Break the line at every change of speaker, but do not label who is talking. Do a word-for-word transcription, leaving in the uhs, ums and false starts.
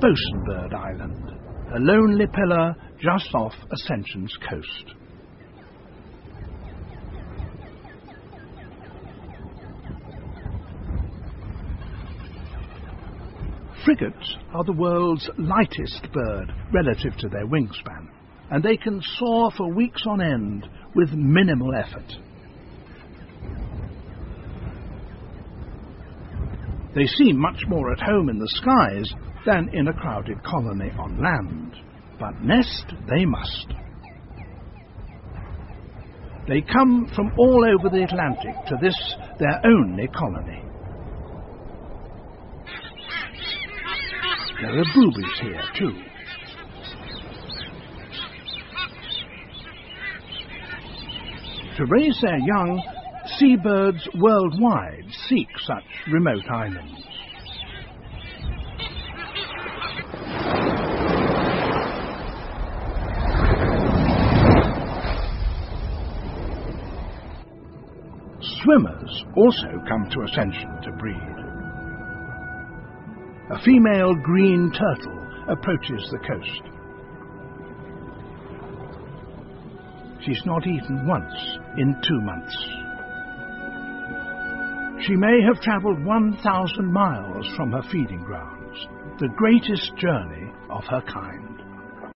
Bosunbird Island, a lonely pillar just off Ascension's coast. Frigates are the world's lightest bird relative to their wingspan, and they can soar for weeks on end with minimal effort. They seem much more at home in the skies than in a crowded colony on land, but nest they must. They come from all over the Atlantic to this, their only colony. There are boobies here too. To raise their young, seabirds worldwide seek such remote islands. Swimmers also come to Ascension to breed. A female green turtle approaches the coast. She's not eaten once in two months. She may have travelled one thousand miles from her feeding grounds, the greatest journey of her kind.